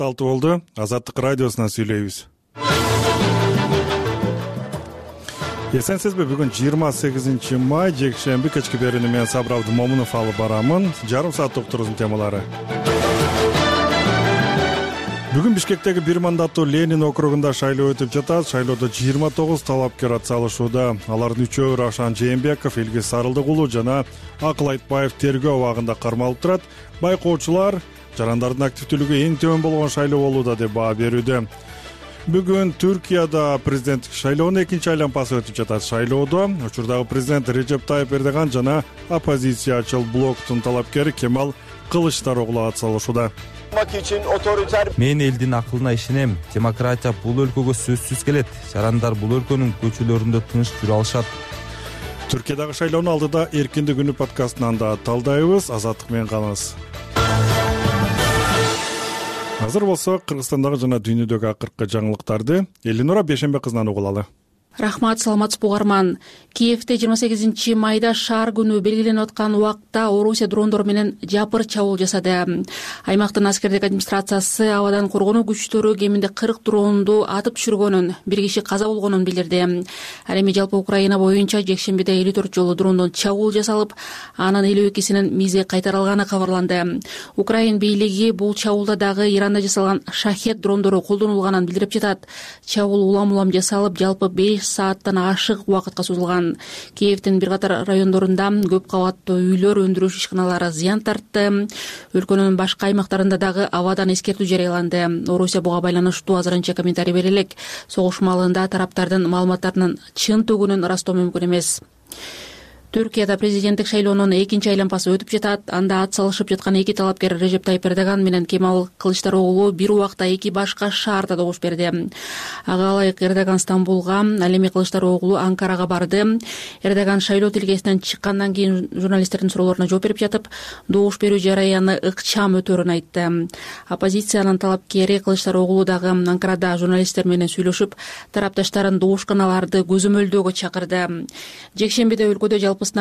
башталты болду. Азаттык радиосунан сүйлөйбүз. Эсенсизби, бүгүн 28 май, жекшемби кечки берүүнү мен Сабыр Абдымомунов алып барамын. Жарым саат уктурузун темалары. Бүгүн Бишкектеги бир мандаттуу Ленин округунда шайлоо өтүп жатат. Шайлоодо 29 талапкер атсалышууда. Алардын үчөө Рашан Жээнбеков, Илгиз Сарылдыгулу жана Акыл Айтбаев тергөө абагында кармалып турат. Байкоочулар жарандардын активдүүлүгү эң төмөн болгон шайлоо болууда деп баа берүүдө. Бүгүн Түркияда президенттик шайлоонун экинчи айланпасы өтүп жатат. Шайлоодо учурдагы президент Режеп Тайып Эрдоган жана оппозициячыл блоктун талапкери Кемал Кылычдароглу атсалышууда. Мен элдин акылына ишенем. Демократия бул өлкөгө сөзсүз келет. Жарандар бул өлкөнүн көчөлөрүндө тыныч жүрө алышат. Түркиядагы шайлоонун алдыда эркиндик күнү подкастынан да талдайбыз. Азаттык менен калыңыз. Азыр болсо Кыргызстандагы жана дүйнөдөгү акыркы жаңылыктарды Элинора Бешембе кызынан угулалы. Рахмат, саламатсызбы угарман. Киевде 28 майда шаар күнү белгиленип аткан убакта Орусия дрондору менен жапыр чабуул жасады. Аймактын аскердик администрациясы абадан коргонуу күчтөрү кеминде 40 дронду атып түшүргөнүн, бир киши каза болгонун билдирди. Ал эми жалпы Украина боюнча жекшембиде 54 жолу дрондон чабуул жасалып, анын 52синин мизи кайтарылганы кабарланды. Украин бийлиги бул чабуулда дагы Иранда жасалган шахет дрондору колдонулганын билдирип жатат. Чабуул улам жасалып, жалпы 5 сааттан ашык убакытка созулган. Киевдин бир катар райондорунда көп кабаттуу үйлөр, өндүрүш ишканалары зыян тартты. Өлкөнүн башка аймактарында дагы абадан эскертүү жарыяланды. Орусия буга байланыштуу азырынча комментарий бере элек. Согуш маалында тараптардын маалыматтарынын чын төгүнүн ырастоо мүмкүн эмес. Түркияда президенттик шайлоонун экинчи айланпасы өтүп жатат. Анда ат салышып жаткан эки талапкер Режеп Тайып Эрдоган менен Кемал Кылычдароглу бир убакта эки башка шаарда добуш берди. Ага ылайык Эрдоган Стамбулга, ал эми Кылычдароглу Анкарага барды. Эрдоган шайлоо тилкесинен чыккандан кийин журналисттердин суроолоруна жооп берип жатып, добуш берүү жараяны ыкчам өтөөрүн айтты. Оппозициянын талапкери Кылычдароглу дагы Анкарада журналисттер менен сүйлөшүп, тарапташтарын добушканаларды көзөмөлдөөгө чакырды. Жекшембиде өлкөдө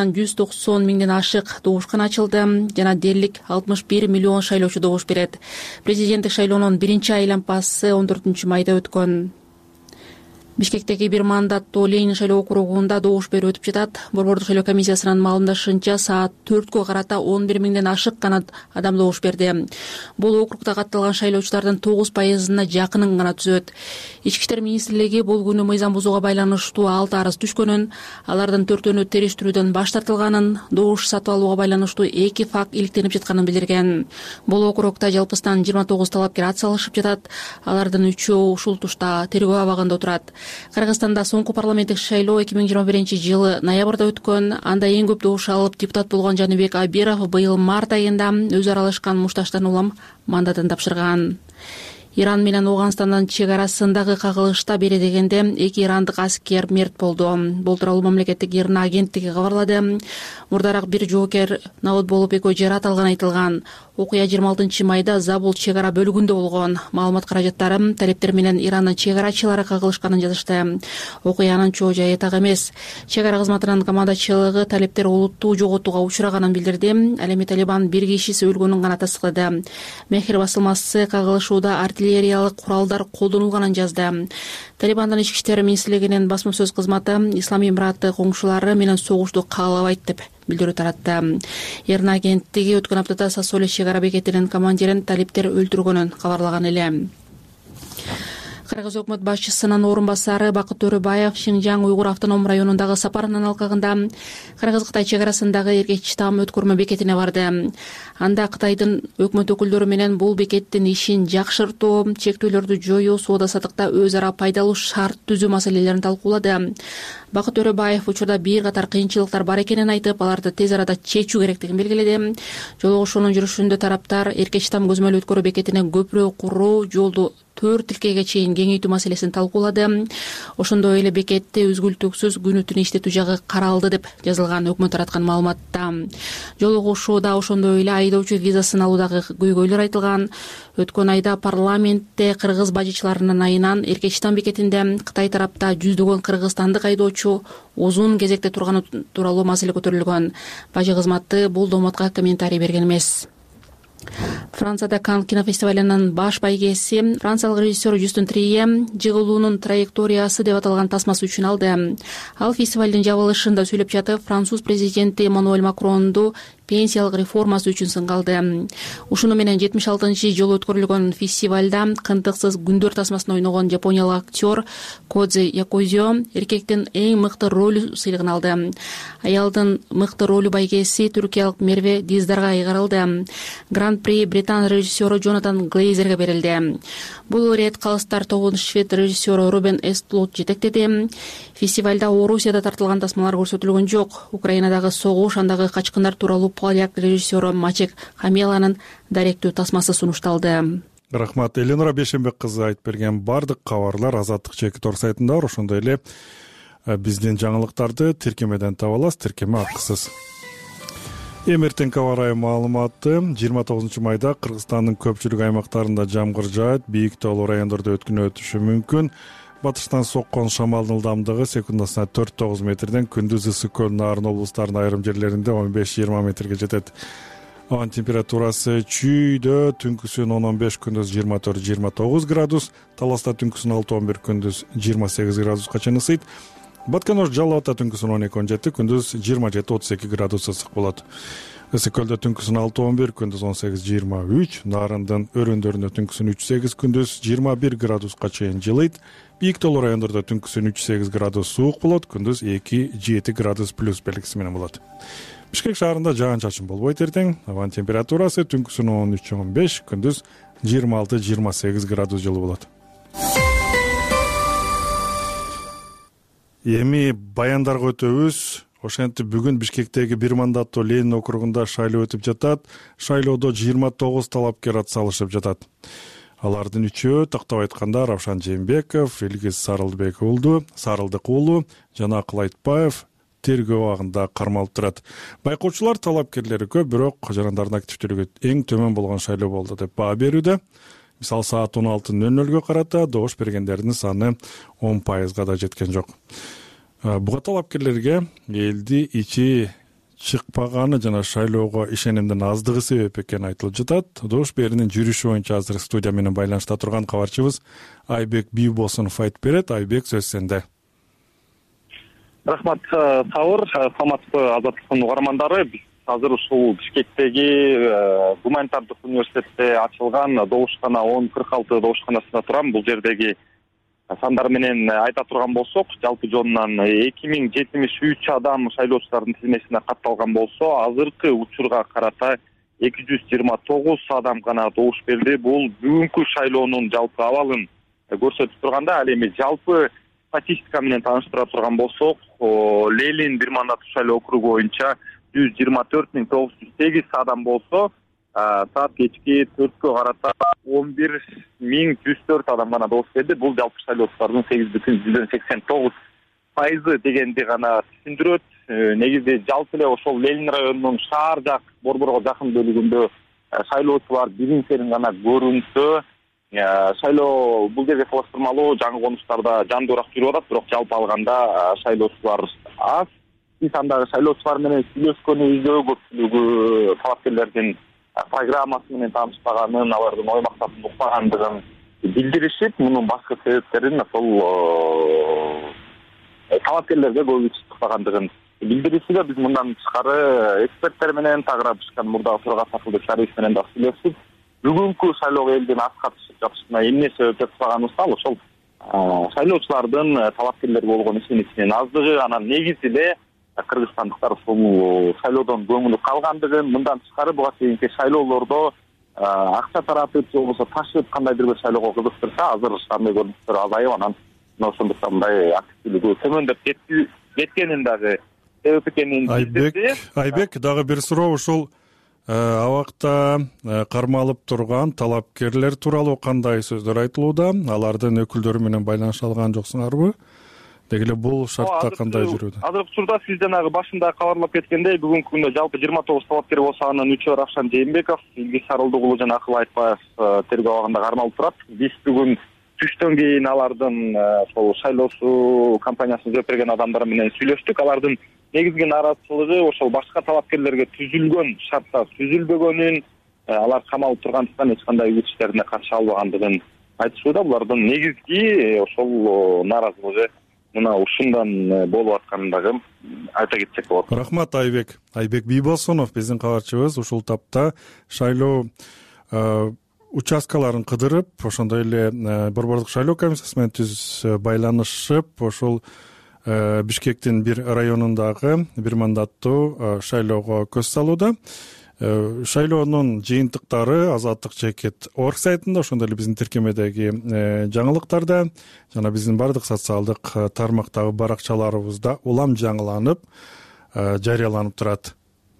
190 миңден ашык добушкана ачылды жана дээрлик 61 миллион шайлоочу добуш берет. Президенттик шайлоонун биринчи айланпасы 14 майда өткөн. Бишкектеги бир мандаттуу Ленин шайлоо округунда добуш берүү өтүп жатат. Борбордук шайлоо комиссиясынын маалымдашынча саат 4кө карата 11 миңден ашык гана адам добуш берди. Бул округда катталган шайлоочулардын 9%-на жакынын гана түзөт. Ички иштер министрлиги бул күнү мыйзам бузууга байланыштуу 6 арыз түшкөнүн, алардын 4-өнү териштирүүдөн баш тартылганын, добуш сатып алууга байланыштуу 2 факт иликтенип жатканын билдирген. Бул округда жалпысынан 29 талапкер атсалышып жатат. Алардын 3-өө ушул тушта тергөө абагында отурат. Кыргызстанда соңку парламенттик шайлоо 2021-жылы ноябрда өткөн. Анда эң көп добуш алып депутат болгон Жаныбек Абиров быйыл март айында өзү аралашкан мушташтан улам мандатын тапшырган. Иран менен Ооганстандын чек арасындагы кагылышта бере дегенде 2 ирандык аскер мерт болду. Бул тууралуу мамлекеттик ИРНА агенттиги кабарлады. Мурдараак бир жоокер набыт болуп экөө жарат алганы айтылган. Окуя 26 майда Забул чек ара бөлүгүндө болгон. Маалымат каражаттары талептер менен Ирандын чек арачылары кагылышканын жазышты. Окуянын чоо жайы так эмес. Чек ара кызматынын командачылыгы талептер олуттуу жоготууга учураганын билдирди. Ал эми Талибан бир кишиси өлгөнүн гана тастыктады. Мехир басылмасы кагылышууда артиллериялык куралдар колдонулганын жазды. Талибандын ички иштер министрлигинин басма сөз кызматы Ислам Эмираты коңшулары менен согушту каалабайт деп билдирүү таратты. ИРНА агенттиги өткөн аптада Сосоли чек ара бекетинин командирин талептер өлтүргөнүн кабарлаган эле. Кыргыз өкмөт башчысынын орун басары Бакыт Төрөбаев Шинжаң уйгур автоном районундагы сапарынын алкагында Кыргыз-Кытай чек арасындагы эркечи таам өткөрмө бекетине барды. Анда Кытайдын өкмөт өкүлдөрү менен бул бекеттин ишин жакшыртуу, чектөөлөрдү жоюу, соода саттыкта өз ара пайдалуу шарт түзүү маселелерин талкуулады. Бакыт Төрөбаев учурда бир катар кыйынчылыктар бар экенин айтып, аларды тез арада чечүү керектигин белгиледи. Жолугушуунун жүрүшүндө тараптар эркечи таам көзөмөл өткөрүү бекетине көпүрө куруу, жолду 4 тилкеге чейин кеңейтүү маселесин талкуулады. Ошондой эле бекетте үзгүлтүксүз күнү түнү иштетүү жагы каралды деп жазылган өкмөт тараткан маалыматта. Жолугушууда ошондой эле айдоочу визасын алуудагы көйгөйлөр айтылган. Өткөн айда парламентте кыргыз бажычыларынын айынан эркечи таам бекетинде Кытай тарапта жүздөгөн кыргызстандык айдоочу узун кезекте турганы тууралуу маселе көтөрүлгөн. Бажы кызматы бул доматка комментарий берген эмес. Францияда Канн кинофестивалынын баш байгеси франциялык режиссер Жюстин Трие жыгылуунун траекториясы деп аталган тасмасы үчүн алды. Ал фестивалдын жабылышында сүйлөп жатып, француз президенти Эммануэль Макронду пенсиялык реформасы үчүн сынга алды. Ушуну менен 76-жолу өткөрүлгөн фестивалда кынтыксыз күндөр тасмасын ойногон жапониялык актер Кодзи Якозё эркектин эң мыкты ролу сыйлыгын алды. Аялдын мыкты ролу байгеси түркиялык Мерве Диздарга ыйгарылды. Гран-при Британ режиссеру Джонатан Глейзерге берилди. Бул ирет калыстар тобун швед режиссеру Рубен Эстлуд жетектеди. Фестивалда Орусияда тартылган тасмалар көрсөтүлгөн жок. Украинадагы согуш, андагы качкындар тууралуу поляк режиссеру Мачек Хамеланын даректүү тасмасы сунушталды. Рахмат. Эленора Бешенбек кызы айтып берген бардык кабарлар Азаттык Чекитор сайтында бар. Ошондой эле биздин жаңылыктарды тиркемеден таба аласыз, тиркеме акысыз. Эртең аба ырайы маалыматы 29 майда Кыргызстандын көпчүлүк аймактарында жамгыр жаат, бийик таалуу райондордо өткүнүшү мүмкүн. Батыштан соккон шамалдын ылдамдыгы секундасына 4-9 метрден, күндүз ысык көл, Нарын облустарынын айрым жерлеринде 15-20 метрге жетет. Ауа температурасы чүйдө түнкүсүн 10-15, күндүз 24-29 градус, Таласта түнкүсүн 6-11, күндүз 28 градуска чейин ысыйт. Батканош Жалал Абадта түнкүсүн 12-17, күндүз 27-32 градус ысык болот. Ысык көлдө түнкүсүн 6-11, күндүз 18-23, Нарындын өрөөндөрүндө түнкүсүн 3-8, күндүз 21 градуска чейин жылыйт. Бийик таалуу райондордо түнкүсүн 3-8 градус суук болот, күндүз 2-7 градус плюс белгиси менен болот. Бишкек шаарында жаан-чачын болбойт эртең. Абанын температурасы түнкүсүн 13-15, күндүз 26-28 градус жылы болот. Эми баяндарга өтөбүз. Ошентип бүгүн Бишкектеги бир мандаттуу Ленин округунда шайлоо өтүп жатат. Шайлоодо 29 талапкер атсалышып жатат. Алардын үчөө тактап айтканда Равшан Жээнбеков, Илгиз Сарылдык уулу жана Акыл Айтбаев тергөө абагында кармалып турат. Байкоочулар талапкерлери көп, бирок жарандардын активдүүлүгү эң төмөн болгон шайлоо болду деп баа берүүдө. Мисалы саат 16:00 карата добуш бергендердин саны 10% да жеткен жок. Буга талапкерлерге элди ичи чыкпаганы жана шайлоого ишенимдин аздыгы себеп экени айтылып жатат. Добуш берүүнүн жүрүшү боюнча азыр студия менен байланышта турган кабарчыбыз Айбек Бийбосунов айтып берет. Айбек, сөз сенде. Рахмат, Саур, саламатсызбы Азаттыктын угармандары. Биз азыр ушул Бишкектеги гуманитардык университетте ачылган добушкана 1046 добушканасында турам. Бул жердеги сандар менен айта турган болсок, жалпы жонунан 2073 адам шайлоочулардын тизмесине катталган болсо, азыркы учурга карата 229 адам гана добуш берди. Бул бүгүнкү шайлоонун жалпы абалын көрсөтүп турганда, ал эми жалпы статистика менен тааныштыра турган болсок, Ленин бир мандаттуу шайлоо округу боюнча 124.908 адам болсо, саат кечки 4кө карата 11.104 адам гана добуш берди. Бул жалпы шайлоочулардын 8,89% дегенди гана түшүндүрөт. Негизи жалпы эле ошол Ленин районунун шаар жак борборго жакын бөлүгүндө шайлоочулар биринчерин гана көрүнсө, шайлоо бул жерге салыштырмалуу жаңы конуштарда жандуураак жүрүп атат, бирок жалпы алганда шайлоочулар аз. Биз андагы шайлоочулар менен сүйлөшкөнүбүздө көпчүлүгү талапкерлердин программасы менен таанышпаганын, алардын ой максатын укпагандыгын билдиришип, мунун башкы себептерин ошол талапкерлерге көбү чыкпагандыгын билдиришип, биз мындан тышкары эксперттер менен тагыра бышкан мурдагы турга сакылдык шариев менен да сүйлөшүп, бүгүнкү шайлоого элдин аз катышып жатышына эмне себеп деп тураганыбызда ошол шайлоочулардын талапкерлерге болгон ишениминин аздыгы, анан негизи эле кыргызстандыктар ушул шайлоодон көңүлү калгандыгын, мындан тышкары буга чейинки шайлоолордо акча таратып же болбосо ташып кандайдыр бир шайлоого кызыктырса, азыр андай көрүнүштөр азайып, анан ошондуктан мындай активдүүлүгү төмөндөп кеткенин дагы себеп экенин билдирди. Айбек, дагы бир суроо, ушул абакта кармалып турган талапкерлер тууралуу кандай сөздөр айтылууда? Алардын өкүлдөрү менен байланыша алган жоксуңарбы? Деги эле бул шартта кандай жүрүүдө? Азыркы учурда сиз жанагы башында кабарлап кеткендей, бүгүнкү күндө жалпы 29 талапкер болсо, анын 3-өө Равшан Жээнбеков, Илгиз Сарылдык уулу жана Акыл Айтбаев тергөө абагында кармалып турат. Биз бүгүн түштөн кийин алардын ошол шайлоосу компаниясын жооп берген адамдар менен сүйлөштүк. Алардын негизги нааразычылыгы ошол башка талапкерлерге түзүлгөн шартта түзүлбөгөнүн, алар камалып тургандыктан эч кандай үгүт иштерине катыша албагандыгын айтышууда. Булардын негизги ошол нааразылыгы мына ушундан болуп атканын дагы айта кетсек болот. Рахмат Айбек Бийбосунов биздин кабарчыбыз ушул тапта шайлоо участкаларын кыдырып, ошондой эле Борбордук шайлоо комиссиясы менен түз байланышып, ошол Бишкектин бир районундагы бир мандаттуу шайлоого көз салууда. Шайлоонун жыйынтыктары Азаттык Чекит орг сайтында, ошондой эле биздин тиркемедеги жаңылыктарда жана биздин бардык социалдык тармактагы баракчаларыбызда улам жаңыланып жарыяланып турат.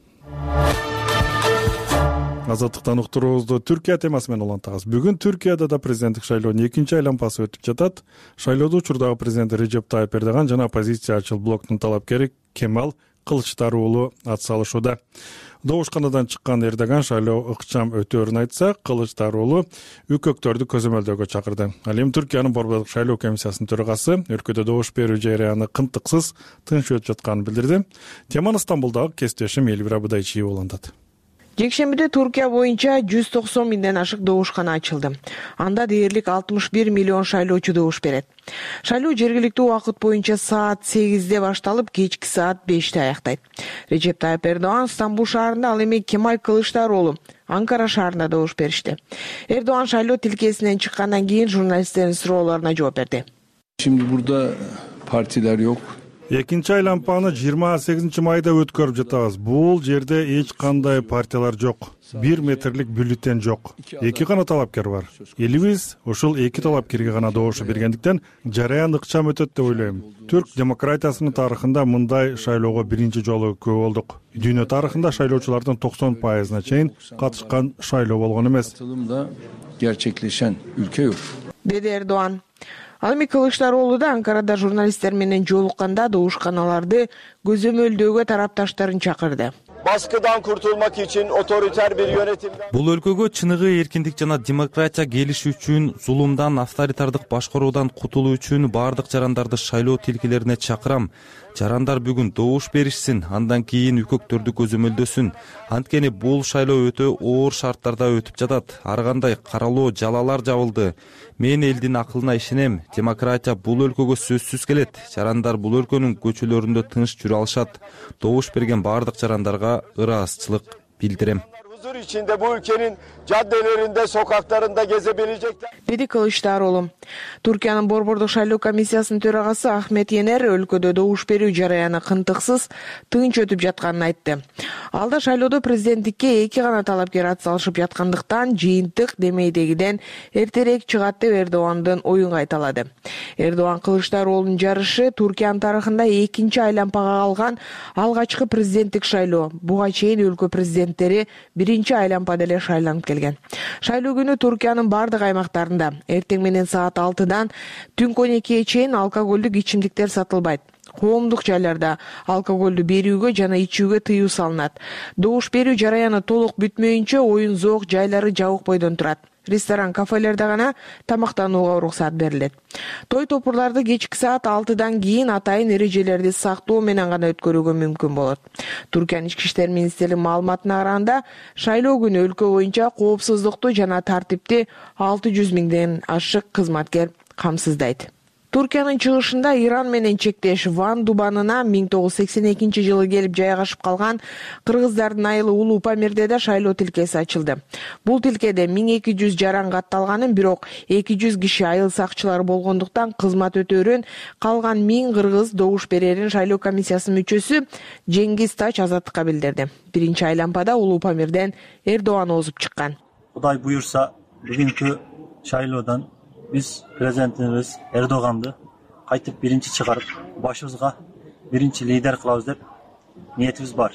Азаттыктан уктуруубузду Түркия темасы менен улантабыз. Бүгүн Түркияда да президенттик шайлоонун экинчи айлампасы өтүп жатат. Шайлоодо учурдагы президент Режеп Тайып Эрдоган жана оппозициячыл блоктун талапкери Кемал Кылычдароğlu ат салышууда. Добушканадан чыккан Эрдоган шайлоо ыкчам өтөөрүн айтса, Кылычдароğlu үкөктөрдү көзөмөлдөөгө чакырды. Ал эми Түркиянын Борбордук шайлоо комиссиясынын төрагасы өлкөдө добуш берүү жарыяны кынтыксыз тынч өтүп жатканын билдирди. Теманы Стамбулдагы кесиптешим Элвира Будайчиева улантат. Жекшембиде Туркия боюнча 190 миңден ашык добушкана ачылды. Анда дээрлик 61 миллион шайлоочу добуш берет. Шайлоо жергиликтүү убакыт боюнча саат 8-де башталып, кечки саат 5-те аяктайт. Режеп Тайып Эрдоган Стамбул шаарында, ал эми Кемал Кылычдароğlu Анкара шаарында добуш беришти. Эрдоган шайлоо тилкесинен чыккандан кийин журналисттердин суроолоруна жооп берди. Şimdi burada partiler yok. Экинчи айлампаны 28 майда өткөрүп жатабыз. Бул жерде эч кандай партиялар жок. 1 метрлик бюллетень жок. 2 гана талапкер бар. Элибиз ушул 2 талапкерге гана добуш бергендиктен жарыян ыкчам өтөт деп ойлойм. Түрк демократиясынын тарыхында мындай шайлоого биринчи жолу көп болдук. Дүйнө тарыхында шайлоочулардын 90%-на чейин катышкан шайлоо болгон эмес. Katılımda gerçekleşen ülke yok. Деди Эрдоган. Ал эми Кылычдароğlu да Анкарада журналисттер менен жолукканда добушканаларды көзөмөлдөөгө тарапташтарын чакырды. Baskıdan kurtulmak için otoriter bir yönetimden... Бул өлкөгө чыныгы эркиндик жана демократия келиши үчүн, зулумдан, авторитардык башкаруудан кутулуу үчүн бардык жарандарды шайлоо тилкелерине чакырам. Жарандар бүгүн добуш беришсин, андан кийин үкөктөрдү көзөмөлдөсүн. Анткени бул шайлоо өтө оор шарттарда өтүп жатат. Ар кандай каралоо, жалалар жабылды. Мен элдин акылына ишенем. Демократия бул өлкөгө сөзсүз келет. Жарандар бул өлкөнүн көчөлөрүндө тынч жүрө алышат. Добуш берген бардык жарандарга ыраазычылык билдирем. Huzur içinde bu ülkenin caddelerinde, sokaklarında gezebilecekler. Деди Кылычдароğlu. Түркиянын Борбордук шайлоо комиссиясынын төрагасы Ахмет Енер өлкөдө добуш берүү жарыяны кынтыксыз тынч өтүп жатканын айтты. Алда шайлоодо президенттикке 2 гана талапкер ат салышып жаткандыктан жыйынтык демейдегиден эртерээк чыгат деп Эрдогандын оюн кайталады. Эрдоган Кылычдароğlu'нун жарышы Түркиянын тарыхында экинчи айлампага калган алгачкы президенттик шайлоо. Буга чейин өлкө президенттери биринчи айлампада эле шайланып келген. Шайлоо күнү Түркиянын бардык аймактарында эртең менен саат 6-дан түнкү 12-ге чейин алкоголдук ичимдиктер сатылбайт. Коомдук жайларда алкоголду берүүгө жана ичүүгө тыюу салынат. Добуш берүү жарыяны толук бүтмөйүнчө оюн зоок жайлары жабык бойдон турат. Ресторан, кафелерде гана тамактанууга уруксат берилет. Той топурларды кечки саат 6-дан кийин атайын эрежелерди сактоо менен гана өткөрүүгө мүмкүн болот. Түркиянын ички иштер министрлигинин маалыматына караганда, шайлоо күнү өлкө боюнча коопсуздукту жана тартипти 600 миңден ашык кызматкер камсыздайт. Түркиянын чыгышында Иран менен чектеш Ван Дубанына 1982-жылы келип жайгашып калган кыргыздардын айылы Улуу Памирде да шайлоо тилкеси ачылды. Бул тилкеде 1200 жаран катталганын, бирок 200 киши айыл сакчылары болгондуктан кызмат өтөөрүн, калган 1000 кыргыз добуш берерин шайлоо комиссиясынын мүчөсү Жеңгиз Тач Азаттыкка билдирди. Биринчи айлампада Улуу Памирден Эрдоган озуп чыккан. Кудай буюрса, бүгүнкү шайлоодон biz prezidentimiz Erdoğan'dı kaytıp birinci çıkarıp başımıza birinci lider kılavuz deyip niyetimiz var.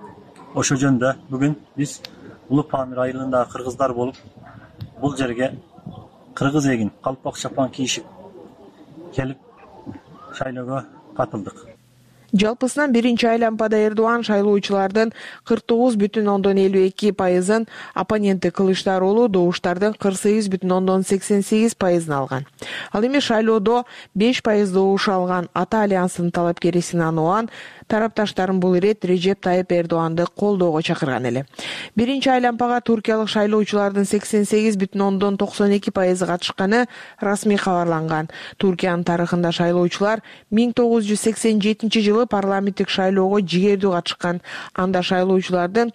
O şöyle bugün biz Ulu Pamir ayılığında Kırgızlar bolup bul jerge Kırgız egin kalpak şapan kiyişip gelip şayloga katıldık. Жалпысынан биринчи айлампада Эрдоган шайлоочулардын 49,52%, оппоненти Кылычдароğlu добуштардын 48,88%-ын алган. Ал эми шайлоодо 5% добуш алган Ата альянсынын талапкери Синан Оан тарапташтарын бул ирет Режеп Тайып Эрдоганды колдоого чакырган эле. Биринчи айлампага туркиялык шайлоочулардын 88,92% катышканы расмий кабарланган. Туркиянын тарыхында шайлоочулар 1987 парламенттик шайлоого жигердүү катышкан. Анда шайлоочулардын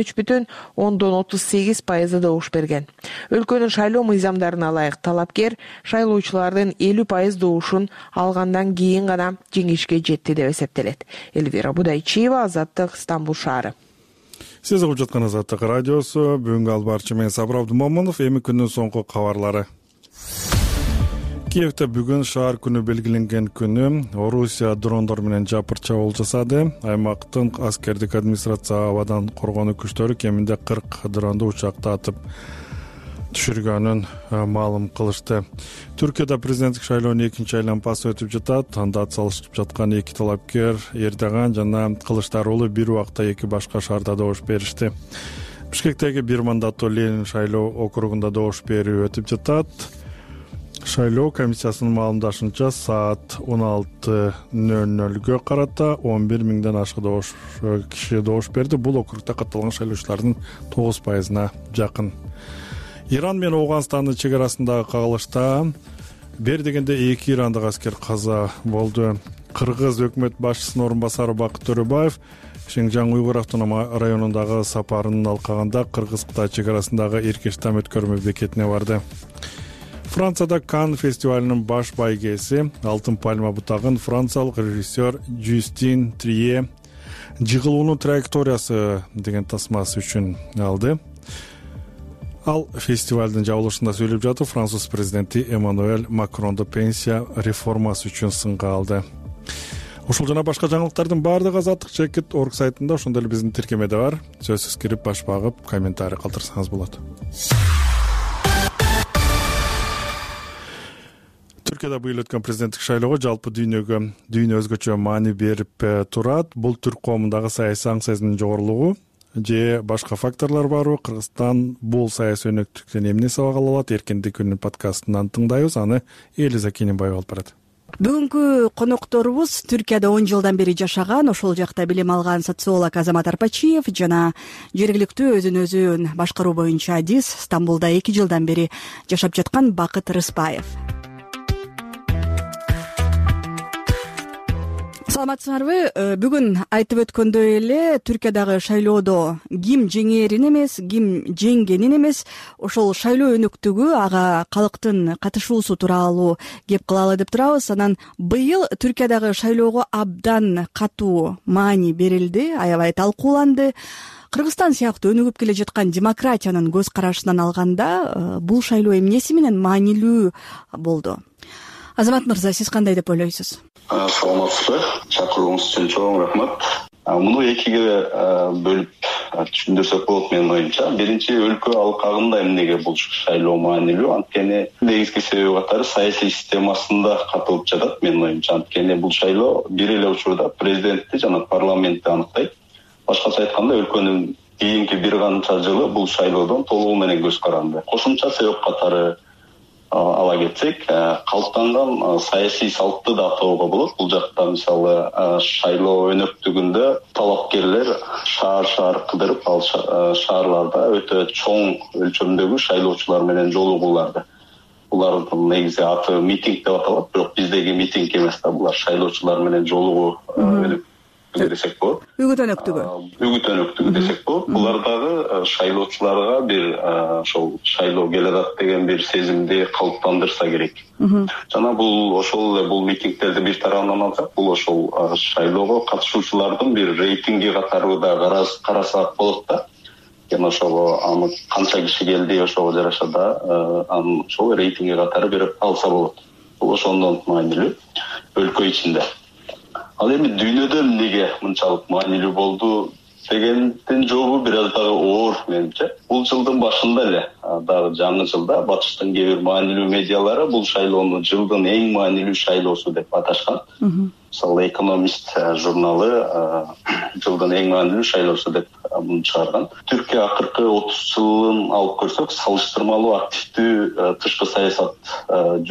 93,38% добуш берген. Өлкөнүн шайлоо мыйзамдарына ылайык талапкер шайлоочулардын 50% добушун алгандан кийин гана жеңишке жетти деп эсептелет. Эльвира Будайчиева, Азаттык, Стамбул шаары. Сиз угуп жаткан Азаттык радиосу. Бүгүнкү албарчы мен Сабыр Абдумомунов. Эми күндүн соңку кабарлары. Киевде бүгүн шаар күнү белгиленген күнү Орусия дрондор менен жапыр чабуул жасады. Аймактын аскердик администрация абадан коргонуу күчтөрү кеминде 40 дронду учакта атып түшүргөнүн маалым кылышты. Түркияда президенттик шайлоонун экинчи айлампасы өтүп жатат. Анда атсалышып жаткан эки талапкер Эрдоган жана Кылычдароğlu бир убакта эки башка шаарда добуш беришти. Бишкектеги бир мандаттуу Ленин шайлоо округунда добуш берүү өтүп жатат. Шайлоо комиссиясынын маалымдашынча саат 16:00 карата 11 миңден ашык киши добуш берди. Бул округда катталган шайлоочулардын 9%-на жакын. Иран менен Ауганстандын чек арасындагы кагылышта бер дегенде 2 ирандык аскер каза болду. Кыргыз өкмөт башчысынын орун басары Бакыт Төрөбаев Шинжаң Уйгур автономия районундагы сапарын алкаганда Кыргыз-Кытай чек арасындагы Эркештам өткөрмө бекетине барды. Францияда Кан фестивалынын баш байгеси Алтын пальма бутагын франциялык режиссер Жюстин Трие «Жыгылуунун траекториясы» деген тасмасы үчүн алды. Ал фестивалдын жабылышында сүйлөп жатып, Француз президенти Эммануэль Макронду пенсия реформасы үчүн сынга алды. Ушул жана башка жаңылыктардын баардыгы Азаттык.org сайтында, ошондой эле биздин тиркемеде бар. Сөзсүз кирип баш багып, комментарий калтырсаңыз болот. Түркияда быйыл өткөн президенттик шайлоого жалпы дүйнө өзгөчө маани берип турат. Бул түрк коомундагы саясий аң-сезимдин жогорулугу же башка факторлор барбы? Кыргызстан бул саясий өнөктүктөн эмне сабак ала алат? Эркиндик күнүнүн подкастынан тыңдайбыз. Аны Элиза Кененбаева алып барат. Бүгүнкү конокторубуз Түркияда 10 жылдан бери жашаган, ошол жакта билим алган социолог Азамат Арпачиев жана жергиликтүү өзүн башкаруу боюнча адис Стамбулда 2 жылдан бери жашап жаткан Бакыт Рыспаев. Саламатсыңарбы? Бүгүн айтып өткөндөй эле Түркиядагы шайлоодо ким жеңээрин эмес, ким жеңгенин эмес, ошол шайлоо өнөктүгү, ага калктын катышуусу тууралуу кеп кылалы деп турабыз. Анан быйыл Түркиядагы шайлоого абдан катуу маани берилди, аябай талкууланды. Кыргызстан сыяктуу өнүгүп келе жаткан демократиянын көз карашынан алганда, бул шайлоо эмнеси менен маанилүү болду? Азамат мырза, сиз кандай деп ойлойсуз? Саламатсызбы, чакырууңуз үчүн чоң рахмат. Муну экиге бөлүп түшүндүрсөк болот менин оюмча. Биринчи, өлкө алкагында эмнеге бул шайлоо маанилүү? Анткени негизги себеби катары саясий системасында катылып жатат менин оюмча. Анткени бул шайлоо бир эле учурда президентти жана парламентти аныктайт. Башкача айтканда, өлкөнүн кийинки бир канча жылы бул шайлоодон толугу менен көз каранды. Кошумча себеп катары ала кетсек, калыптанган саясий салтты да атоого болот. Бул жакта мисалы шайлоо өнөктүгүндө талапкерлер шаар кыдырып, ал шаарларда өтө чоң өлчөмдөгү шайлоочулар менен жолугууларды. Булардын негизи аты митинг деп аталат, бирок биздеги митинг эмес да, булар шайлоочулар менен жолугуу десек болот. Үгүт өнөктүгү десек болот. Булар дагы шайлоочуларга бир ошол шайлоо келе атат деген бир сезимди калыптандырса керек. Жана бул ошол эле бул митингтерди бир тарабынан алсак, бул ошол шайлоого катышуучулардын бир рейтинги катары да карасак болот да. Жана ошого аны канча киши келди, ошого жараша да анын ошол рейтинги катары берип алса болот. Бул ошондон маанилүү өлкө ичинде. Ал эми дүйнөдө эмнеге мынчалык маанилүү болду дегендин жообу бир аз дагы оор менимче. Бул жылдын башында эле, дагы жаңы жылда батыштын кээ бир маанилүү медиалары бул шайлоону жылдын эң маанилүү шайлоосу деп аташкан. Мисалы, Экономист журналы жылдын эң маанилүү шайлоосу деп муну чыгарган. Түркия акыркы 30 жылын алып көрсөк, салыштырмалуу активдүү тышкы саясат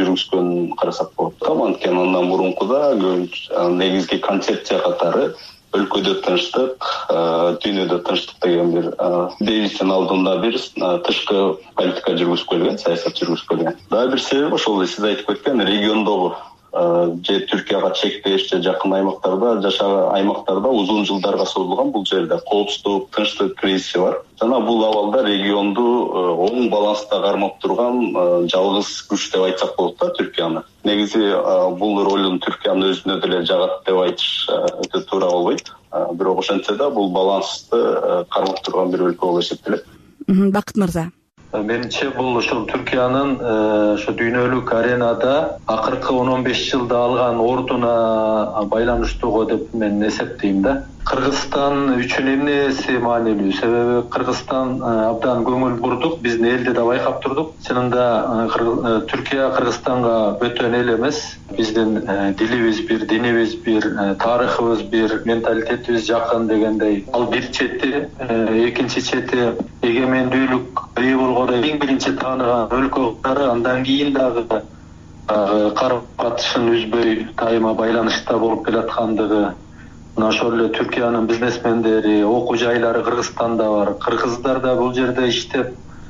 жүргүзгөнүн карасак болот. Анткени андан мурункуда негизги концепция катары өлкөдө тынчтык, дүйнөдө тынчтык деген бир девиздин алдында бир тышкы политика жүргүзүп келген, саясат жүргүзүп келген. Дагы бир себеби ошол сиз айтып кеткен региондогу же Түркияга чектеш же жакын аймактарда узун жылдарга созулган бул жерде коопсуздук, тынчтык кризиси бар. Жана бул абалда регионду оң баланста кармап турган жалгыз күч деп айтсак болот да Түркияны. Негизи бул ролун Түркиянын өзүнө деле жагат деп айтыш өтө туура болбойт. Бирок ошентсе да бул балансты кармап турган бир өлкө болуп эсептелет. Бакыт мырза. Менимче бул ошол Түркиянын ошо дүйнөлүк аренада акыркы 10-15 жылда алган ордуна байланыштуу деп мен эсептейм да. Кыргызстан үчүн эмнеси маанилүү? Себеби Кыргызстан абдан көңүл бурдук, биздин элде да байкап турдук. Чынында Түркия Кыргызстанга бөтөн эл эмес. Биздин дилибиз бир, динибиз бир, тарыхыбыз бир, менталитетибиз жакын дегендей. Ал бир чети, экинчи чети эгемендүүлүк ээ болгондо эң биринчи тааныган өлкөлөр, андан кийин дагы карым-катышын үзбөй дайыма байланышта болуп келаткандыгы. Ошол эле Түркиянын бизнесмендери, окуу жайлары Кыргызстанда бар. Кыргыздар да бул жерде иштеп,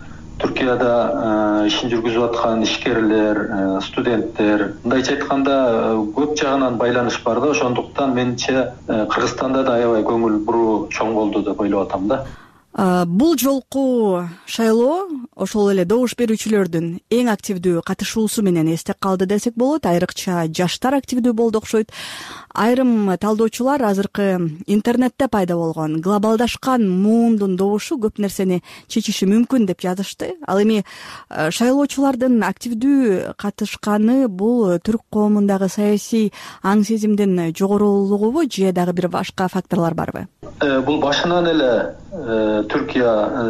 Түркияда ишин жүргүзүп аткан ишкерлер, студенттер. Мындайча айтканда көп жагынан байланыш бар да, ошондуктан менимче Кыргызстанда да аябай көңүл буруу чоң болду деп ойлоп атам да. Бул жолку шайлоо ошол эле добуш берүүчүлөрдүн эң активдүү катышуусу менен эстеп калды десек болот. Айрыкча жаштар активдүү болду окшойт. Айрым талдоочулар азыркы интернетте пайда болгон глобалдашкан муундун добушу көп нерсени чечиши мүмкүн деп жазышты. Ал эми шайлоочулардын активдүү катышканы бул түрк коомундагы саясий аң сезимдин жогорулугубу же дагы бир башка факторлор барбы? Бул башынан эле Түркия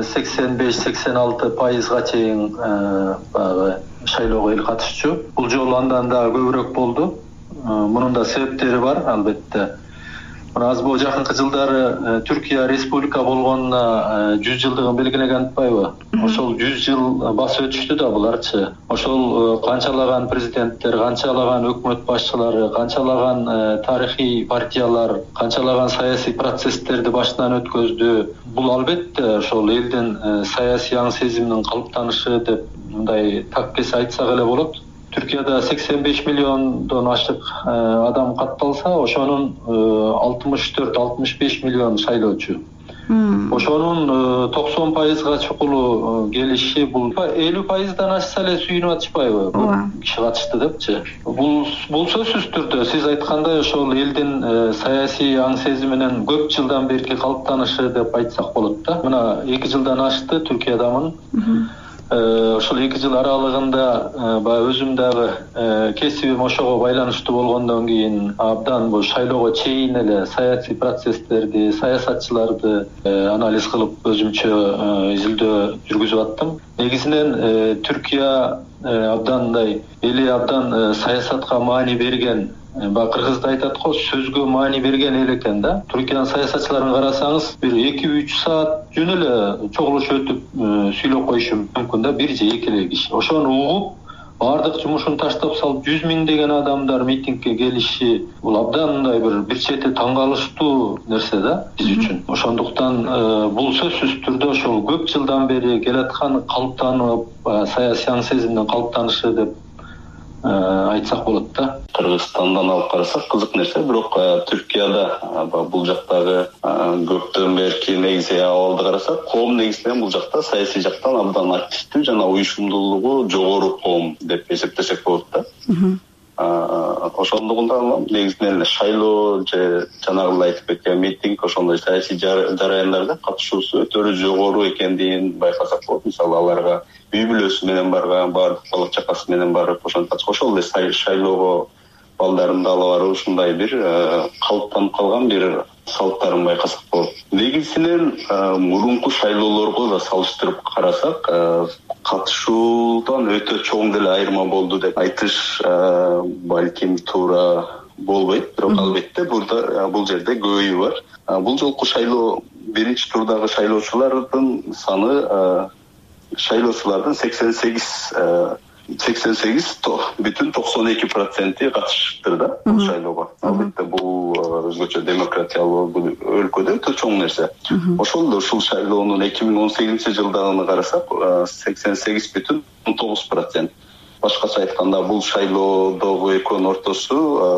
85-86%га чейин шайлоого эл катышчу. Бул жолу андан да көбүрөөк болду. Мунун да себептери бар, албетте. Аз бул жакынкы жылдары Түркия республика болгонуна 100 жылдыгын белгилеген атпайбы? Ошол 100 жыл басып өтүштү да буларчы. Ошол канчалаган президенттер, канчалаган өкмөт башчылары, канчалаган тарыхый партиялар, канчалаган саясий процесстерди башынан өткөздү. Бул албетте ошол элдин саясий аң сезиминин калыптанышы деп мындай таккес айтсак эле болот. Түркияда 85 миллиондон ашык адам катталса, ошонун 64-65 миллион шайлоочу. Ошонун 90%га чукулу келиши бул 50%дан ашса эле сүйүнүп атышпайбы? Киши катышты депчи. Бул сөзсүз түрдө сиз айткандай ошол элдин саясий аң сезиминин көп жылдан берки калыптанышы деп айтсак болот да. Мына 2 жылдан ашты Түркиядамын. Ошол 2 жыл аралыгында өзүм дагы кесибим ошого байланыштуу болгондон кийин абдан бул шайлоого чейин эле саясий процесстерди, саясатчыларды анализ кылып өзүмчө изилдөө жүргүзүп аттым. Негизинен Түркия абдан саясатка маани берген, кыргызда айтат го, сөзгө маани берген эл экен да. Түркиянын саясатчыларын карасаңыз, бир 2-3 саат жөн эле чогулуш өтүп сүйлөп коюшу мүмкүн да, бир же эки эле киши. Ошону угуп, баардык жумушун таштап салып 100 миңдеген адамдар митингге келиши, бул абдан мындай бир чети таң калыштуу нерсе да биз үчүн. Ошондуктан бул сөзсүз түрдө ошол көп жылдан бери келаткан калыптанып, саясий аң сезимдин калыптанышы деп айтсак болот да. Кыргызстандан алып карасак кызык нерсе, бирок Түркияда бул жактагы көптөн берки негизи абалды карасак, коом негизинен бул жакта саясий жактан абдан активдүү жана уюшумдуулугу жогору коом деп эсептесек болот да. Ошондугунда негизинен шайлоо же жанагы айтып кеткен митинг, ошондой саясий жараяндарда катышуусу өтө жогору экендигин байкасак болот. Мисалы аларга үй бүлөсү менен барган, баардык бала чакасы менен барып ошентип ошол эле шайлоого балдарын да ала барып ушундай бир калыптанып калган бир салттарын байкасак болот. Негизинен мурунку шайлоолорго да салыштырып карасак, катышуудан өтө чоң деле айырма болду деп айтыш балким туура болбойт. Бирок албетте бул жерде көйү бар. Бул жолку шайлоо биринчи турдагы шайлоочулардын саны шайлоочулардын 88 88,92% катышыптыр да бул шайлоого. Албетте бул өзгөчө демократиялуу өлкөдө өтө чоң нерсе. Ошол эле ушул шайлоонун 2018-жылдагын карасак 88,9%. Башкача айтканда бул шайлоодогу экөөнүн ортосу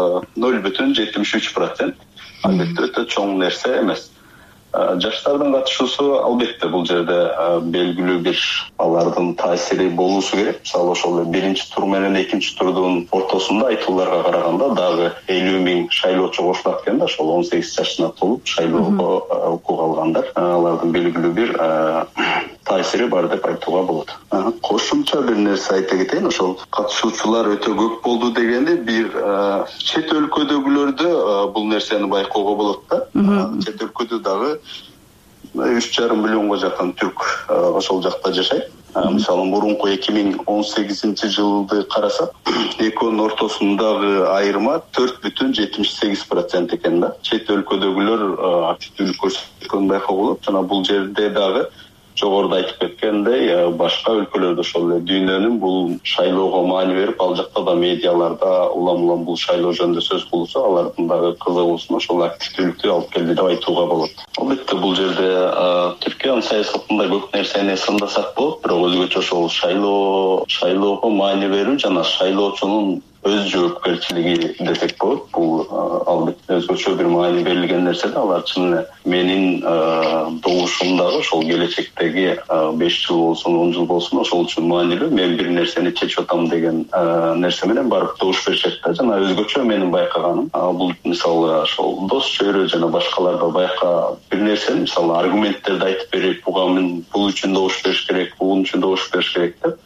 0,73%. Албетте өтө чоң нерсе эмес. Жаштардын катышуусу албетте бул жерде белгилүү бир алардын таасири болуусу керек. Мисалы ошол биринчи тур менен экинчи турдун ортосунда айтууларга караганда дагы 50 000 шайлоочу кошулат экен да, ошол 18 жашына толуп шайлоого укук алгандар. Алардын белгилүү бир таасири бар деп айтууга болот. Кошумча бир нерсе айта кетейин, ошол катышуучулар өтө көп болду дегенде бир чет өлкөдөгүлөрдө бул нерсени байкоого болот да. Чет өлкөдө дагы 3,5 миллионго жакын түрк ошол жакта жашайт. Мисалы мурунку 2018-жылды карасак, экөөнүн ортосундагы айырма 4,78% экен да. Чет өлкөдөгүлөр активдүүлүк көрсөткөнүн байкоого болот. Жана бул жерде дагы жогоруда айтып кеткендей, башка өлкөлөрдө ошол эле дүйнөнүн бул шайлоого маани берип, ал жакта да медиаларда улам бул шайлоо жөнүндө сөз кылуусу, алардын дагы кызыгуусун ошол активдүүлүктү алып келди деп айтууга болот. Албетте бул жерде Түркиянын саясатында көп нерсени сындасак болот, бирок өзгөчө ошол шайлоого маани берүү жана шайлоочунун өз жоопкерчилиги десек болот. Бул албетте өзгөчө бир маани берилген нерсе да. Алар чын эле менин добушумдагы ошол келечектеги 5 жыл болсун, 10 жыл болсун ошол үчүн маанилүү. Мен бир нерсени чечип атам деген нерсе менен барып добуш беришет да. Жана өзгөчө менин байкаганым бул мисалы ошол дос чөйрө жана башкаларда байка бир нерсени мисалы аргументтерди айтып берип, буга мен бул үчүн добуш бериш керек, бул үчүн добуш бериш керек деп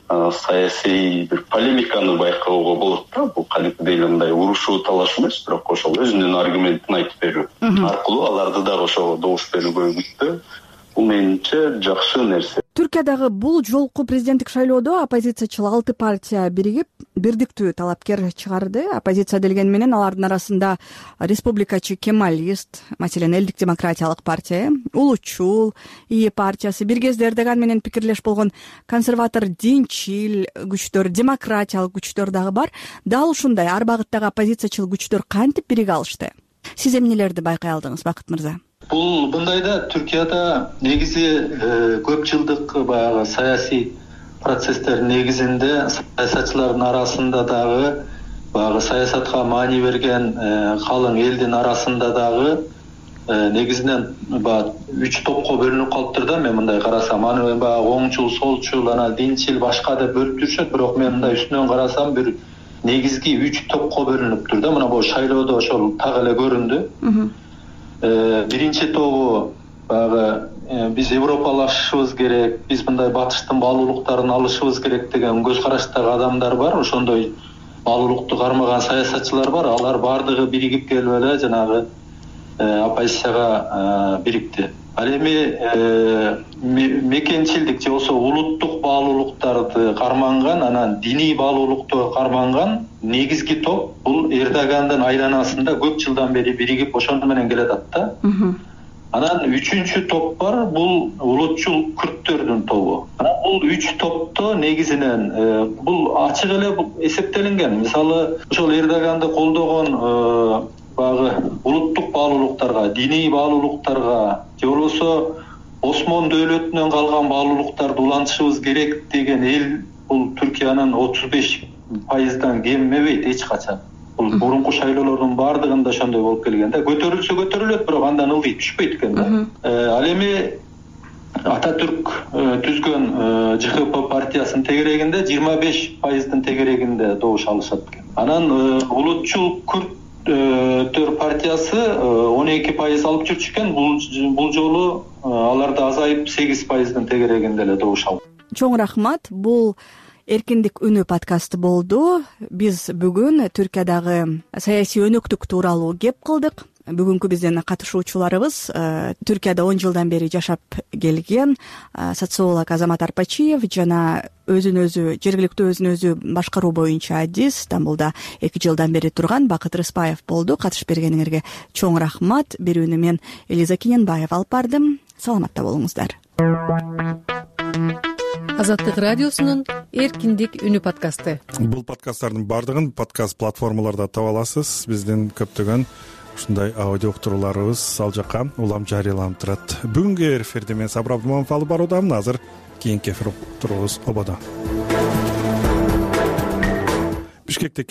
саясий бир полемиканы байкоого болот да. Бул кадимки мындай урушуу талаш эмес, бирок ошол өзүнүн аргументин айтып берүү аркылуу аларды дагы ошого добуш берүүгө үгүттөө. Бул менимче жакшы нерсе. Түркиядагы бул жолку президенттик шайлоодо оппозициячыл 6 партия биригип бирдиктүү талапкер чыгарды. Оппозиция делген менен алардын арасында республикачы Кемалист, маселен Элдик демократиялык партия, Улучул, ИИ партиясы, бир кезде Эрдоган менен пикирлеш болгон консерватор динчил күчтөр, демократиялык күчтөр дагы бар. Дал ушундай ар багыттагы оппозициячыл күчтөр кантип бириге алышты? Сиз эмнелерди байкай алдыңыз, Бакыт мырза? Бул мындайда Түркияда негизи көп жылдык баягы саясий процесстер негизинде саясатчылардын арасында дагы баягы саясатка маани берген калың элдин арасында дагы негизинен баягы 3 топко бөлүнүп калыптыр да. Мен мындай карасам, аны баягы оңчул, солчул, ана динчил, башка деп бөлүп жүрүшөт, бирок мен мындай үстүнөн карасам бир негизги 3 топко бөлүнүптүр да. Мына бул шайлоодо ошол так эле көрүндү. Биринчи тобу баягы биз европалашышыбыз керек, биз мындай батыштын баалуулуктарын алышыбыз керек деген көз караштагы адамдар бар. Ошондой баалуулукту кармаган саясатчылар бар. Алар бардыгы биригип келип эле жанагы оппозицияга бирикти. Ал эми мекенчилдик же болбосо улуттук баалуулуктарды карманган, анан диний баалуулукту карманган негизги топ бул Эрдогандын айланасында көп жылдан бери биригип ошону менен келатат да. Анан 3-чү топ бар, бул улутчул күрттөрдүн тобу. Анан бул 3 топто негизинен бул ачык эле эсептелинген. Мисалы ошол Эрдоганды колдогон баягы улуттук баалуулуктарга, диний баалуулуктарга же болбосо Осмон дөөлөтүнөн калган баалуулуктарды улантышыбыз керек деген эл бул Түркиянын 35%дан кеммебейт эч качан. Бул мурунку шайлоолордун бардыгында ошондой болуп келген да. Көтөрүлсө көтөрүлөт, бирок андан ылдый түшпөйт экен да. Ал эми Ататүрк түзгөн ЖХП партиясынын тегерегинде 25%дын тегерегинде добуш алышат экен. Анан улутчул күрттөр партиясы 12% алып жүрчү экен. Бул жолу аларда азайып 8%дын тегерегинде эле добуш алды. Чоң рахмат. Бул Эркиндик үнү подкасты болду. Биз бүгүн Түркиядагы саясий өнөктүк тууралуу кеп кылдык. Бүгүнкү биздин катышуучуларыбыз Түркияда 10 жылдан бери жашап келген социолог Азамат Арпачиев жана жергиликтүү өзүн өзү башкаруу боюнча адис Стамбулда 2 жылдан бери турган Бакыт Рыспаев болду. Катышып бергениңерге чоң рахмат. Берүүнү мен Элиза Кененбаева алып бардым. Саламатта болуңуздар. Азаттык радиосунун эркиндик үнү подкасты. Бул подкасттардын баардыгын подкаст платформаларда таба аласыз. Биздин көптөгөн ушундай аудио уктурууларыбыз ал жака улам жарыяланып турат. Бүгүнкү эфирди мен Сабыр Абдумаматов алып баруудамын. Азыр кийинки эфир уктуруубуз ободо. Бишкекте